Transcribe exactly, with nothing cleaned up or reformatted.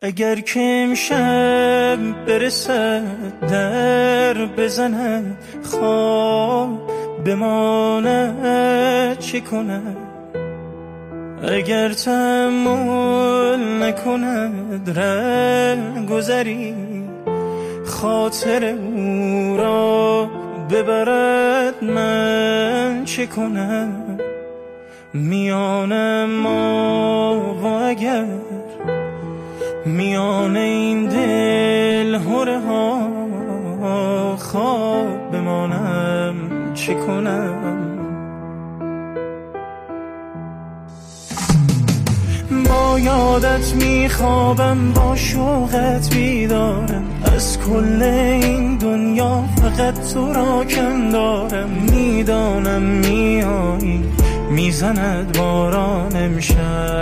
اگر که امشب برسد در بزند خواب بماند چه کند؟ اگر تأمل نکند رنگ گذری خاطر او را ببرد من چه کنم؟ میان ما و اگر میان این دل هره ها خواب بمانم چه کنم؟ با یادت میخوابم با شوقت بیدارم از کل این دنیا فقط تو را کم دارم میدانم میایی میزند باران امشب